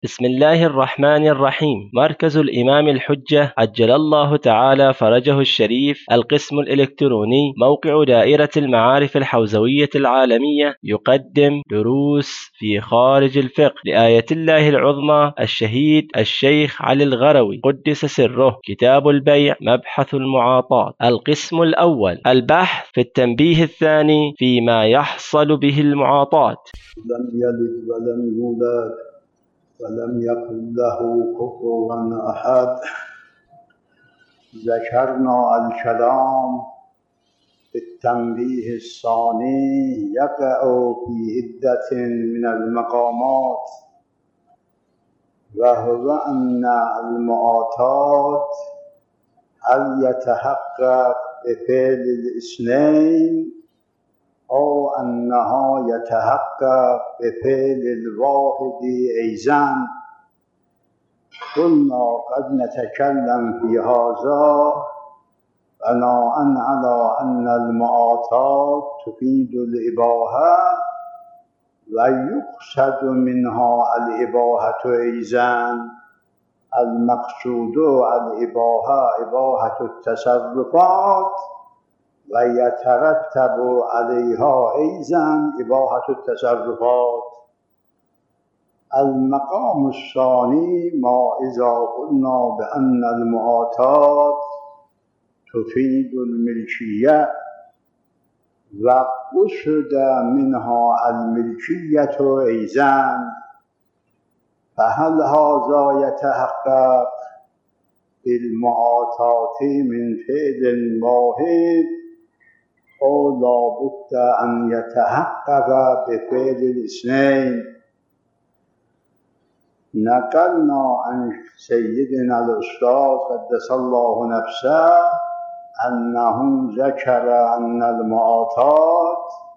بسم الله الرحمن الرحيم. مركز الإمام الحجة عجل الله تعالى فرجه الشريف، القسم الإلكتروني، موقع دائرة المعارف الحوزوية العالمية، يقدم دروس في خارج الفقه لآية الله العظمى الشهيد الشيخ علي الغروي قدس سره. كتاب البيع، مبحث المعاطاة. القسم الأول، البحث في التنبيه الثاني فيما يحصل به المعاطاة. لم يلد ولم يولد ولم يكن له كفوا أحد. ذكرنا الكلام في التنبيه الثاني يقع في عدة من المقامات، وهو أن المعاطاة هل يتحقق بفعل الاثنين أو أنها يتحقق بفعل الواحد أيضا. قلنا قد نتكلم في هذا بناء على أن المعاطاة تفيد الإباحة ويقصد منها الإباحة أيضا. المقصود الإباحة إباحة التصرفات، ويترتب عليها أيضا إباحة التصرفات. المقام الثاني ما إذا قلنا بأن المعاطاة تفيد الملكية وقصد منها الملكية أيضا، فهل هذا يتحقق بالمعاطاة من فعل واحد أو لابد أن يتحقق بفعل الاثنين؟ نقلنا عن سيدنا الأستاذ قدس الله نفسه أنه ذكر أن المعاطاة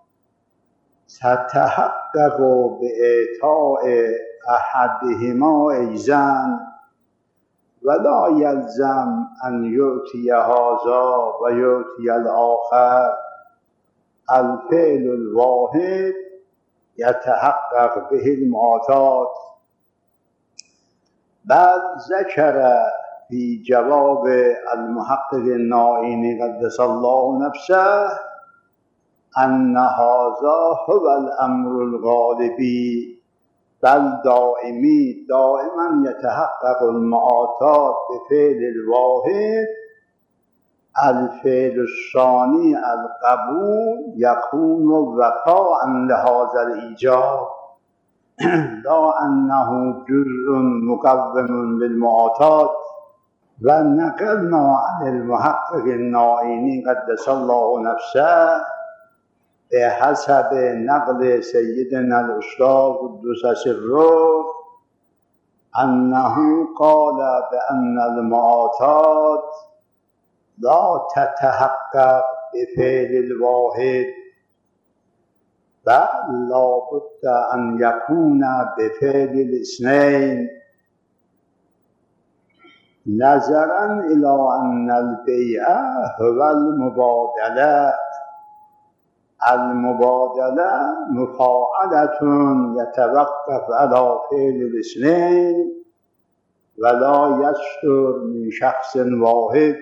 ستتحقق بإعطاء أحدهما أيضا، ولا يلزم أن يؤتي هذا ويؤتي الآخر. الفعل الواحد يتحقق به المعاطاة. بل ذكر في جواب المحقق النائینی قدس الله نفسه أن هذا هو الأمر الغالبي، بل دائما يتحقق المعاطاة بفعل الواحد. الفعل الثاني القبول يكون وفاء لهذا الإيجاب، لا أنه جزء مقوم للمعاطاة. ونقلنا عن المحقق النائینی قدس الله نفسه بحسب نقل سيدنا الأستاذ قدس سره أنه قال بأن المعاطاة لا تتحقق بفعل الواحد، بل لا بد أن يكون بفعل الاثنين، نظرا إلى أن البيع هو المبادلة. المبادلة مفاعلة يتوقف على فعل الاثنين ولا يصدر من شخص واحد.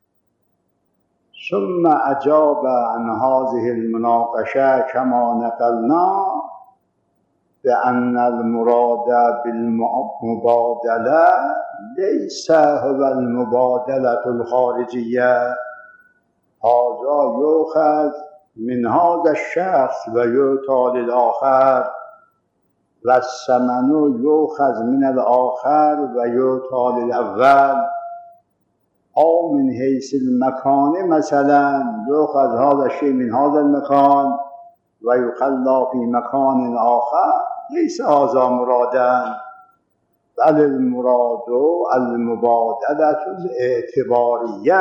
ثم أجاب عن هذه المناقشة كما نقلنا بأن المراد بالمبادلة ليس هو المبادلة الخارجية. هذا يؤخذ من هذا الشخص ويعطى للآخر، والثمن يؤخذ من الآخر ويعطى للأول. أو من حيث المكان، مثلا يؤخذ هذا الشيء من هذا المكان ويخلى في مكان آخر، ليس هذا مرادا، بل المراد المبادلة الاعتبارية،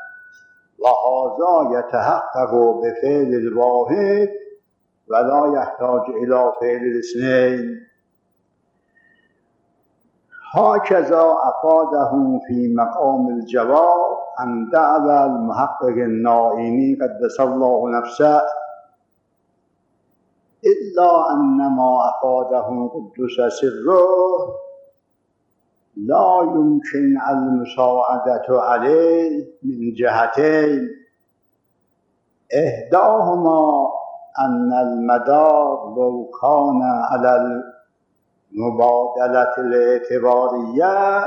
وهذا يتحقق بفعل الواحد ولا يحتاج إلى فعل الاثنين. هكذا أفاده في مقام الجواب عن دعوى المحقق النائینی قدس الله نفسه، إلا أن ما أفاده قدس سره لا يمكن المساعدة عليه من جهتين: إحداهما أن المدار لو كان على المبادلة الاعتبارية،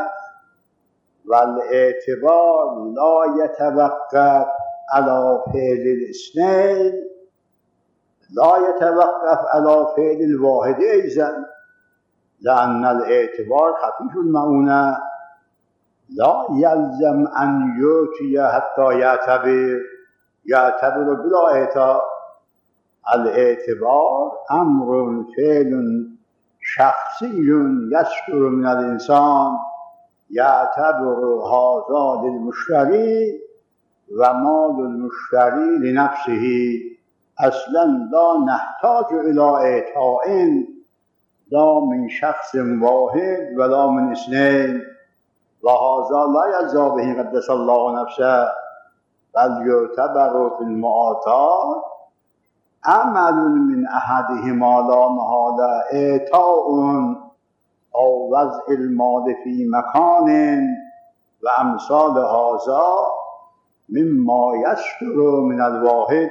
والاعتبار لا يتوقف على فعل الاثنين، لا يتوقف على فعل الواحد أيضا، لأن الاعتبار خفيف المعونة لا يلزم أن يؤتي حتى يعتبر بلا إعطاء. الاعتبار أمر فعل شخصي يصدر من الإنسان يعتبر هذا للمشتري ومال المشتري لنفسه، أصلا لا نحتاج إلى إعطاء لا من شخص واحد ولا من اثنين، وهذا لا يلزم به قدس الله نفسه، بل يعتبر في المعاطاة عمل من أحدهما لا محالة إعطاء أو وضع المال في مكان وأمثال هذا مما يصدر من الواحد.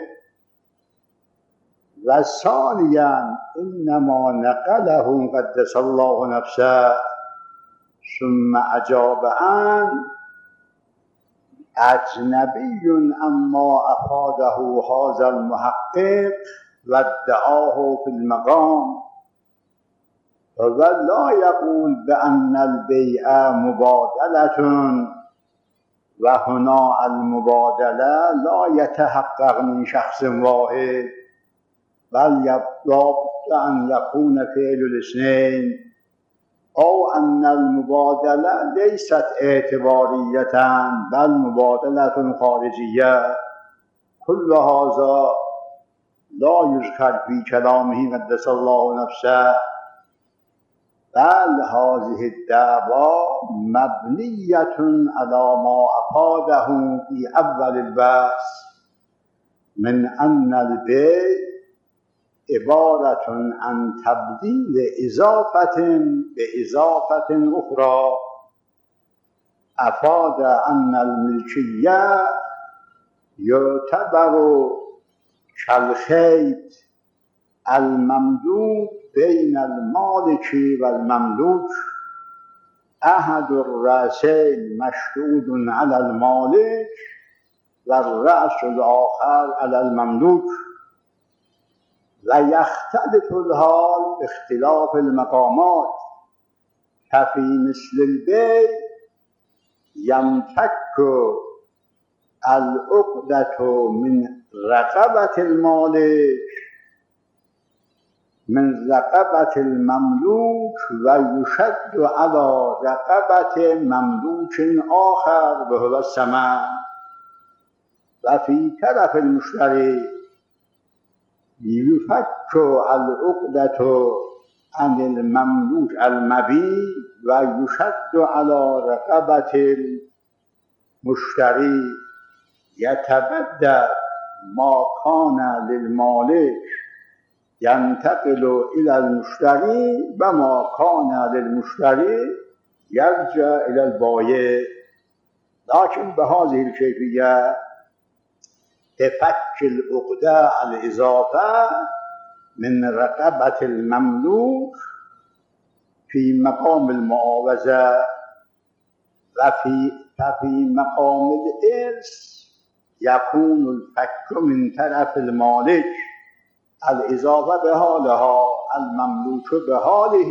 وثانيا إنما نقله قدس الله نفسه ثم أجاب عن أجنبي أما أفاده هذا المحقق وادعاه في المقام، ولا يقول بأن البيع مبادلة، وهنا المبادلة لا يتحقق من شخص واحد، بل لابد أن يكون فعل الاثنين، أو أن المبادلة ليست اعتبارية بل مبادلة خارجية. كل هذا لا يذكر في كلامه قدس الله نفسه، بل هذه الدعوى مبنية على ما أفاده في أول البحث من أن البيع عبارة عن تبديل إضافة بإضافة أخرى. أفاد أن الملكية يعتبر كالخيط الممدود بين المالك والمملوك، أحد الرأسين مشدود على المالك والرأس الآخر على المملوك، ويختلف الحال باختلاف المقامات، ففي مثل البيع ينفك العقدة من رقبة المالك من رقبة المملوك ويشد على رقبة مملوك آخر وهو الثمن، وفي طرف المشتري يفك العقدة عن المملوك المبيع ويشد على رقبة المشتري، يتبدل ما كان للمالك ينتقل إلى المشتري وما كان للمشتري يرجع إلى البائع. لكن بهذه الكيفية تفك العقدة الإضافة من رقبة المملوك في مقام المعاوضة، وفي مقام الإرث يكون الفك من طرف المالك، الإضافة بحالها المملوك بحاله،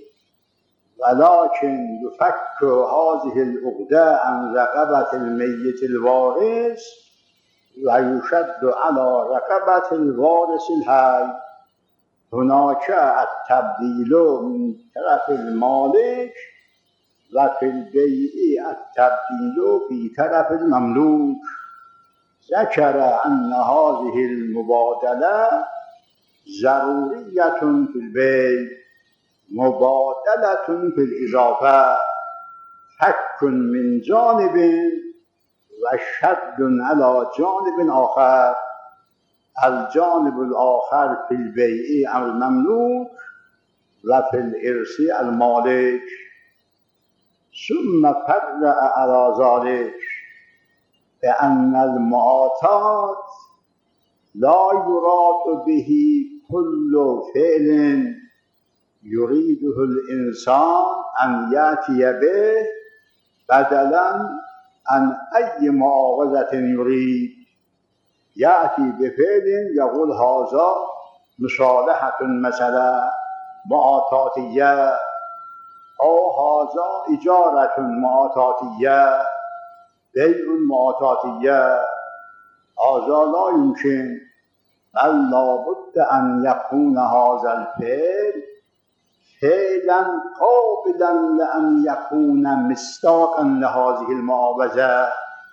ولكن يفك هذه العقدة عن رقبة الميت الوارث ويشد على رقبة الوارث الحي. هناك التبديل من طرف المالك، وفي البيع التبديل في طرف المملوك. ذكر أن هذه المبادلة ضرورية في البيع، مبادلة في الإضافة، فك من جانب وشد على جانب آخر. الجانب الآخر في البيع المملوك وفي الإرث المالك. ثم فرع على ذلك بأن المعاطات لا يراد به كل فعل يريده الإنسان أن يأتي به بدلا عن أي معاوضة يريد. يأتي بفعل يقول هذا مصالحة مثلا معاطاتية، أو هذا إجارة معاطاتية، بيع معاطاتية، هذا لا يمكن، بل لابد أن يكون هذا الفعل فعلا قابلا لأن يكون مصداقا لهذه المعاوضة،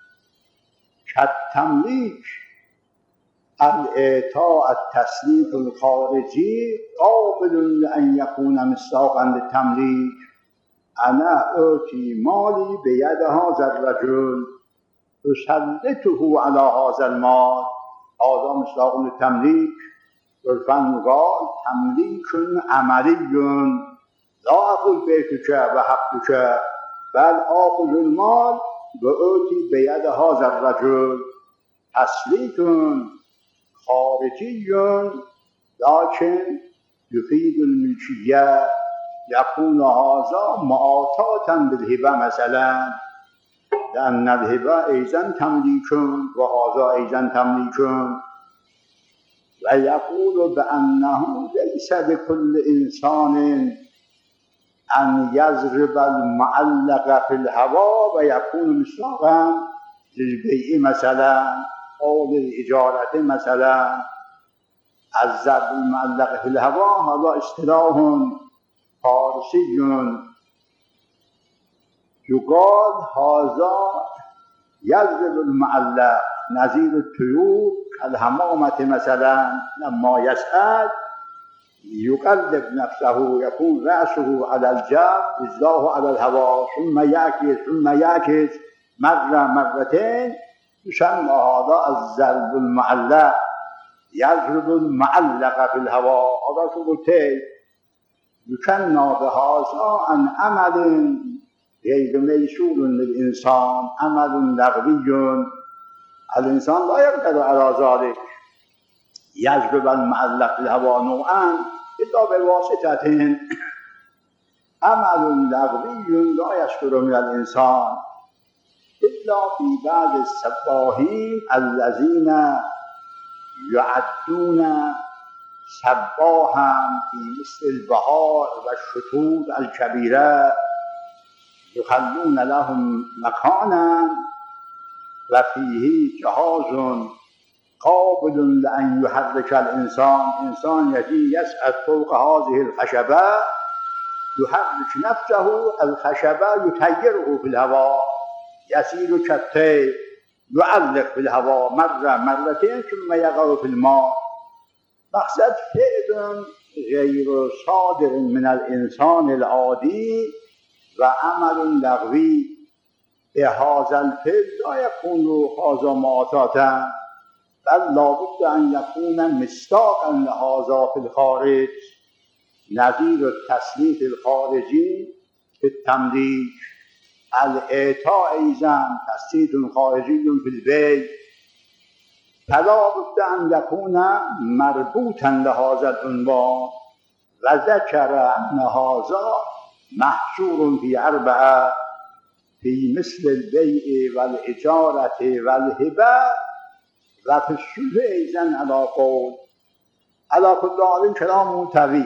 كالتمليك. الإعطاء التسليف الخارجي قابل لأن يكون مصداقا للتمليك. أنا أعطي مالي بيد هذا الرجل أسلطه على هذا المال، هذا مصداق للتمليك. عرفاً يقال تمليك عملي، لا أقول بيتك وحقك، بل آخذ المال وأعطي بيد هذا الرجل. تسليط خارجي لكن يفيد الملكية، يكون هذا معاطاة بالهبة مثلا، لأن الهبة أيضا تمليك وهذا أيضا تمليك. ويقول بأنه ليس لكل إنسان أن يضرب المعلق في الهواء ويكون مصداقا للبيع مثلا أو للإجارة مثلا. الضرب المعلق في الهواء هذا اصطلاح فارسي، يقال هذا يضرب المعلق نظير الطيور كالحمامة مثلا، لما يسعد يقلب نفسه، يكون رأسه على الجو رجلاه على الهواء، ثم يعكس مرتين، يسمى هذا الضرب المعلق. يضرب المعلق في الهواء، هذا شغلته. يكنى بهذا عن عمل غير ميسور للإنسان، عمل لغوي، الإنسان لا يقدر على ذلك. يضرب المعلق في الهواء نوعان إلا بواسطة عمل لغوي لا يشكر من الإنسان إلا في بعض السباحين الذين يعدون سباحا في مثل البحار والشطوط الكبيرة، يخلون لهم مكانا وفيه جهاز قابل لأن يحرك الإنسان. إنسان يجي يسعد فوق هذه الخشبة، يحرك نفسه، الخشبة يطيره في الهواء، يسير كالطير، يعلق في الهواء مرتين ثم يقع في الماء. مقصد فعل غير صادر من الإنسان العادي وعمل لغوي. بهذا الفعل لا يكون هذا معاطاة، بل لابد أن يكون مصداقا لهذا في الخارج، نظير التسليط الخارجي في التمليك. الإعطاء أيضا تسليط خارجي في البيع، فلا بد أن يكون مربوطا لهذا العنوان. وذكر أن هذا محصور في أربعة، في مثل البيع والإجارة والهبة وفي السلف أيضا على قول. على كل حال كلام طويل.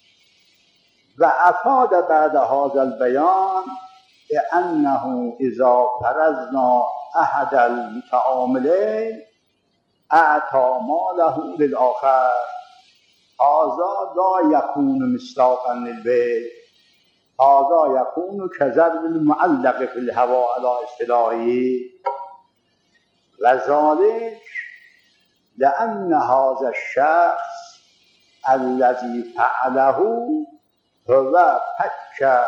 وأفاد بعد هذا البيان بأنه إذا فرضنا أحد المتعاملين أعطى ماله للآخر، هذا لا يكون مصداقا للبيع، هذا يكون كضرب المعلق في الهواء على اصطلاحه. وذلك لأن هذا الشخص الذي فعله هو فك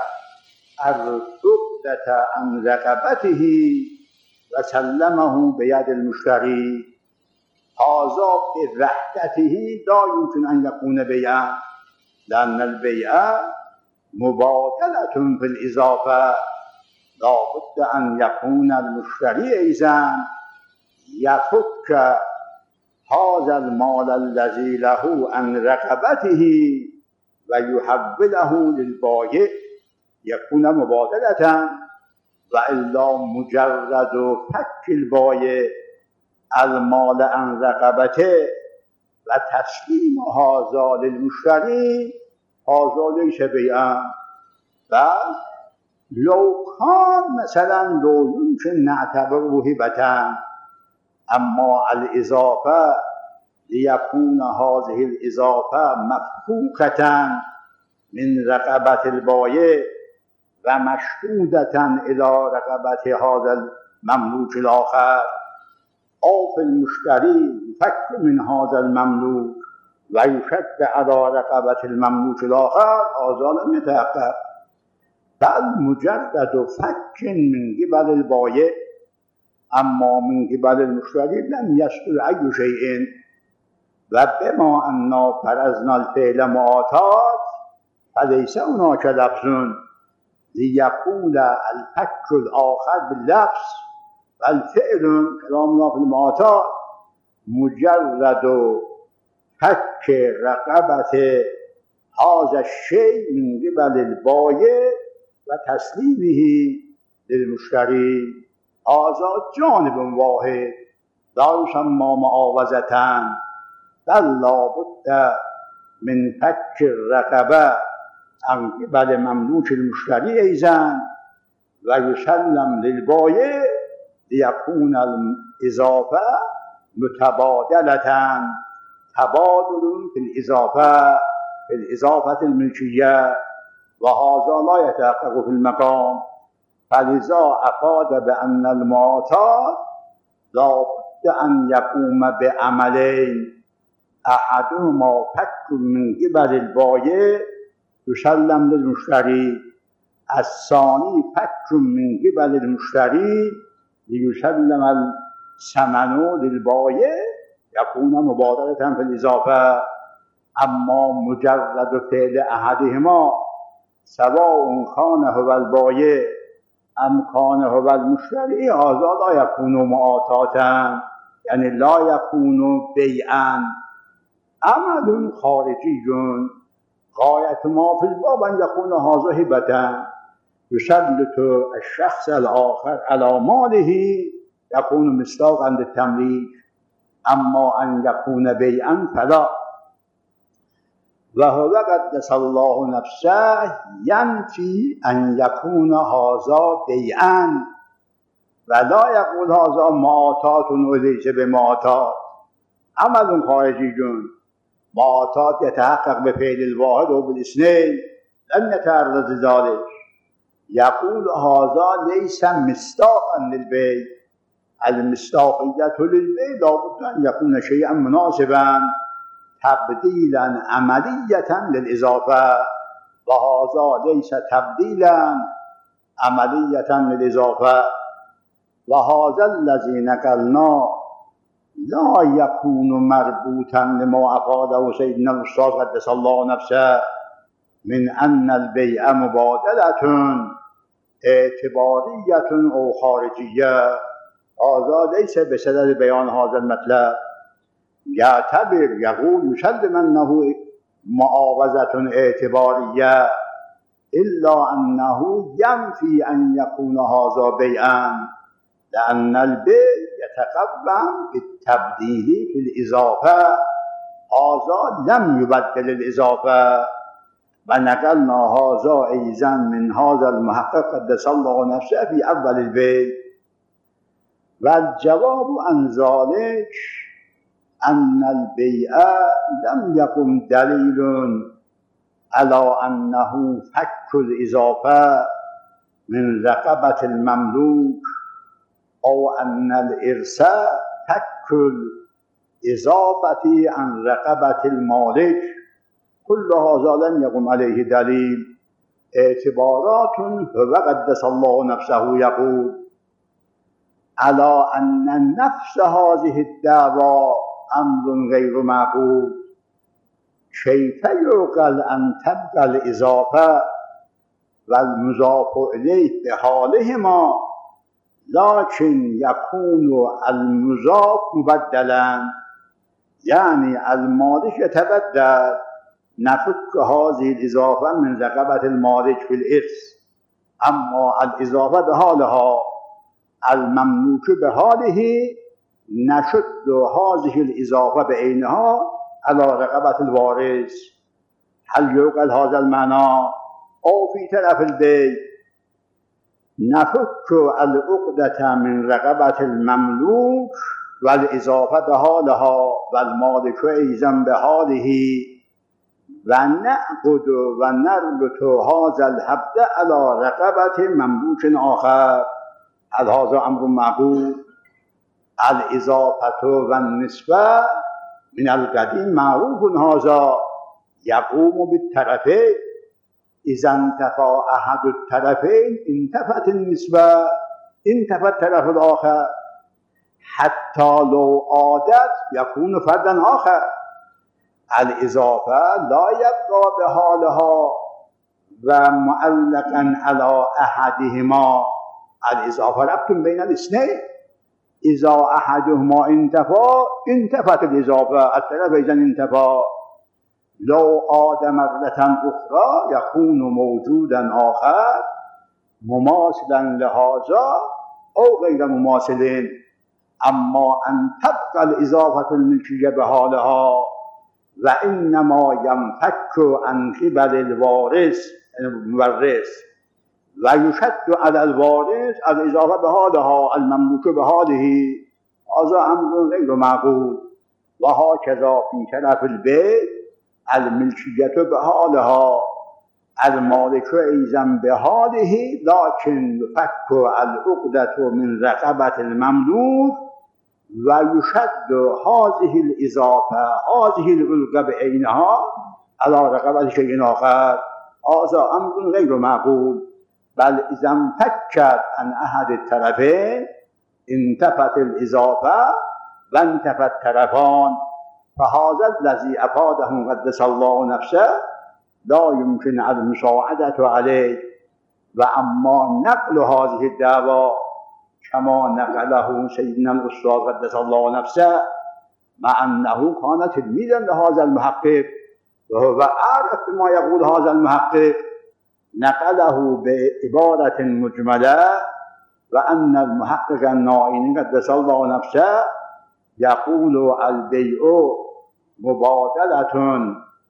العقدة عن رقبته وسلمه بيد المشتري، هذا بوحدته لا يمكن أن يكون بيعا، لأن البيع مبادلة في الإضافة، لابد أن يكون المشتري أيضا يفك هذا المال الذي له عن رقبته ويحوله للبائع يكون مبادلة، وإلا مجرد فك البائع المال عن رقبته وتسليم هذا للمشتري هذا ليس بيعا. بل لو كان مثلا لو يمكن نعتبره هبة، أما الإضافة ليكون هذه الإضافة مفكوكة من رقبة البائع ومشدودة إلى رقبة هذا المملوك الآخر، أو في المشتري يفك من هذا المملوك ويشد على رقبة المملوك الآخر، هذا لم يتحقق. بل مجرد فك من قبل البائع، أما من قبل المشتري لم يصدر أي شيء. وبما أننا فرضنا الفعل معاتات فليس هناك لفظ ليقول الفك الآخر باللفظ، والفعل كلامنا في المعاتات مجرد فك رقبة هذا الشيء من قبل البائع وتسليمه للمشتري، هذا جانب واحد لا يسمى معاوضة، بل لا بد من فك الرقبة عن قبل مملوك المشتري أيضا ويسلم للبائع ليكون الإضافة متبادلة، تبادل في الإضافة الملكية، وهذا لا يتحقق في المقام. فلذا أفاد بأن المعاطاة لا بد أن يقوم بعملين، أحدهما فك من قبل البائع يسلم للمشتري، الثاني فك من قبل المشتري ليسلم الثمن للبائع يكون مبادلة في الإضافة. أما مجرد فعل أحدهما سواء كان هو البائع أم كان هو المشتري هذا لا يكون معاطاة، يعني لا يكون بيعا، عمل خارجي. غاية ما في الباب أن يكون هذا هبة يسلط الشخص الآخر على ماله يكون مصداقا للتمليك، أما أن يكون بيعا فلا. وهو قدس الله نفسه ينفي أن يكون هذا بيعا، ولا يقول هذا معاطاة وليس بمعاطاة، عمل خارجي. معاطاة يتحقق بفعل الواحد وبالاثنين، لم يتعرض لذلك. يقول هذا ليس مصداقا للبيع، المصداقية للبيع لابد أن يكون شيئا مناسبا تبديلا عملية للإضافة، وهذا ليس تبديلا عملية للإضافة. وهذا الذي نقلنا لا يكون مربوطا لما أفاده سيدنا الأستاذ قدس الله نفسه من أن البيع مبادلة اعتبارية أو خارجية، هذا ليس بصدد بيان هذا المطلب. يعتبر يقول يسلم أنه معاوضة اعتبارية، إلا أنه ينفي أن يكون هذا بيعا، لأن البيع يتقوم بالتبديل في الإضافة، هذا لم يبدل الإضافة. ونقلنا هذا أيضا من هذا المحقق قدس الله نفسه في أول البيع. والجواب عن ذلك أن البيع لم يكن دليل على أنه فك الإضافة من رقبة المملوك، أو أن الإرث فك الإضافة عن رقبة المالك، كل هذا لم يقم عليه دليل. اعتبارات هو قدس الله نفسه يقول على أن نفس هذه الدعوى أمر غير معقول. كيف يعقل أن تبقى الإضافة والمضاف إليه بحالهما، لكن يكون المضاف مبدلا، يعني المالك يتبدل. نفك هذه الإضافة من رقبة المالك في الإرث، أما الإضافة بحالها المملوك بحاله نشد هذه الإضافة بعينها على رقبة الوارث. هل يعقل هذا المعنى؟ أو في طرف البيت نفك العقدة من رقبة المملوك والإضافة بحالها والمالك أيضا بحاله، ونعقد ونربط هذا الحبل على رقبة مملوك آخر. هل هذا أمر معقول؟ الإضافة والنسبة من القديم معروف، هذا يقوم بالطرفين. إذا انتفى أحد الطرفين انتفت النسبة، انتفى الطرف الآخر، حتى لو عادت يكون فردا آخر. الإضافة لا يبقى بحالها ومعلقا على أحدهما، الإضافة ربط بين الاثنين. إذا أحدهما انتفى انتفت الإضافة، الطرف إذا انتفى. لو عاد مرة أخرى يكون موجودا آخر مماثلا لهذا أو غير مماثل. أما أن تبقى الإضافة الملكية بحالها وإنما ينفك عن قبل الوارث المورث ويشد على الوارث الإضافة بحالها المملوك بحاله، هذا أمر غير معقول. وهكذا في طرف البيت الملكية بحالها المالك أيضا بحاله، لكن يفك العقدة من رقبة المملوك ويشد هذه الإضافة هذه العقدة بعينها على رقبة شيء آخر، هذا أمر غير معقول. بل إذا انفكت عن أحد الطرفين انتفت الإضافة وانتفت الطرفان. فهذا الذي أفاده قدس الله نفسه لا يمكن المساعدة عليه. وأما نقل هذه الدعوة كما نقله سيدنا الأستاذ قدس الله نفسه، مع أنه كان تلميذا لهذا المحقق وهو أعرف بما يقول هذا المحقق، نقله بعبارة مجملة، وأن المحقق النائين قدس الله نفسه يقول البيع مبادلة،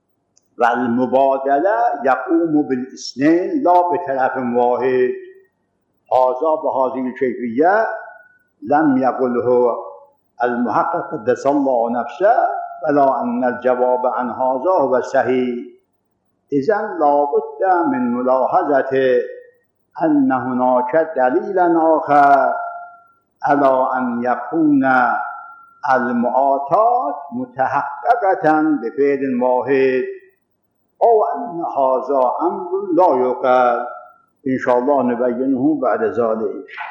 والمبادلة يقوم بالاثنين لا بطرف واحد. هذا بهذه الكيفية لم يقله المحقق قدس الله نفسه، ولا أن الجواب عن هذا هو الصحيح. إذن لا بد من ملاحظة أن هناك دليلا آخر على أن يكون المعاطات متحققة بفعل واحد، أو أن هذا أمر لا يقال. إن شاء الله نبينه بعد ذلك.